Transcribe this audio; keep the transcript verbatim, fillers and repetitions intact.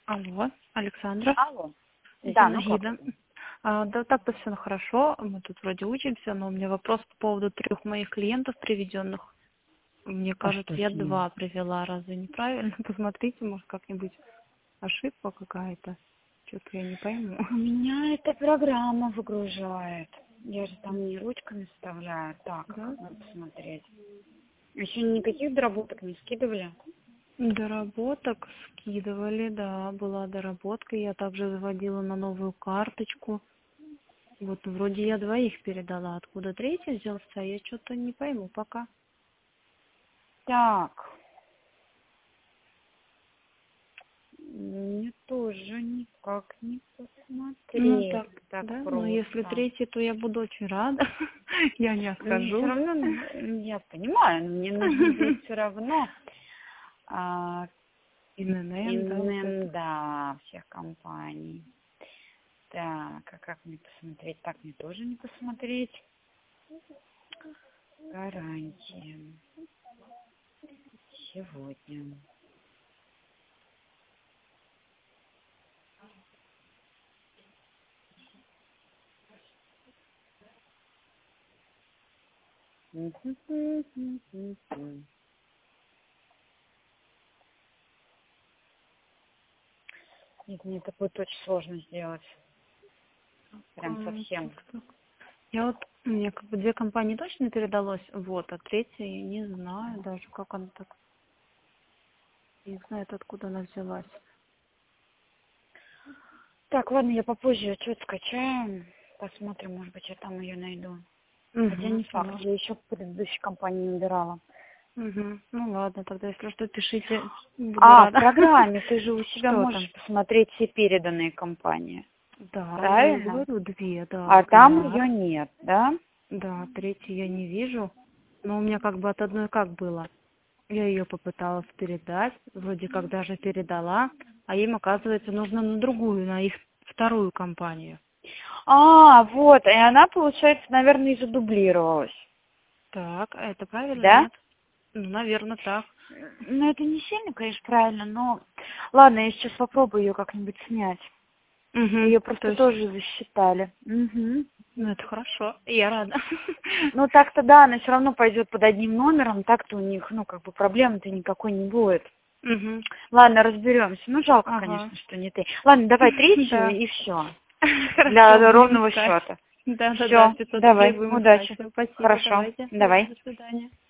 Алло, Александра. Алло. Да, ну как? Зинаида. А, да, так-то все хорошо. Мы тут вроде учимся, но у меня вопрос по поводу трех моих клиентов приведенных. Мне А кажется, что я с ним? два привела. Разве неправильно? Посмотрите, может, как-нибудь ошибка какая-то. Что-то я не пойму. У меня эта программа выгружает. Я же там не ручками вставляю. Так, Да? как надо посмотреть. Еще никаких доработок не скидывали? Доработок скидывали, да, была доработка. Я также заводила на новую карточку. Вот вроде я двоих передала. Откуда третий взялся, я что-то не пойму пока. Так. Мне тоже никак не Ну посмотреть. так, Так да, но если просто. третий, то я буду очень рада. Я не Мне все откажу. равно, ну, я понимаю, но мне нужно будет все равно а, ИНН, да, вот это. ИНН, да, всех компаний. Так, а как мне посмотреть? Так мне тоже не посмотреть. Гарантия. Сегодня. Нет, мне это будет очень сложно сделать. Прям М, совсем. так, так. Я вот, мне как бы две компании точно передалось, вот, а третья я не знаю даже, как она так, не знает, откуда она взялась. Так, ладно, я попозже отчет скачаю. Посмотрим, может быть, я там ее найду. Хотя Угу, не факт, ну, я еще в предыдущей компании набирала. угу. Ну ладно, тогда если что, пишите, буду А, в рада. программе ты же у себя Что там? можешь посмотреть все переданные компании. Да, я и Правильно? говорю, две, да, А там взгляд. ее нет, да? Да, третью я не вижу. Но у меня как бы от одной как было. Я ее попыталась передать, вроде как даже передала, а им, оказывается, нужно на другую, на их вторую компанию. А, вот, и она, получается, наверное, и задублировалась. Так, а это правильно, Да? нет? Ну, наверное, так. Ну, это не сильно, конечно, правильно, но... Ладно, я сейчас попробую ее как-нибудь снять. Угу. Ее То просто есть, тоже засчитали. Угу. ну, это хорошо, я рада. Ну, так-то да, она все равно пойдет под одним номером, так-то у них, ну, как бы проблемы-то никакой не будет. Угу. Ладно, разберемся. Ну, жалко, Ага. конечно, что не ты. Ладно, давай третью Да. и все. Хорошо, Для будем ровного искать. счета. Да, да, да, Все, пятьсот рублей давай, будем искать. удачи. Всё, спасибо, Хорошо, давайте. давай. До свидания.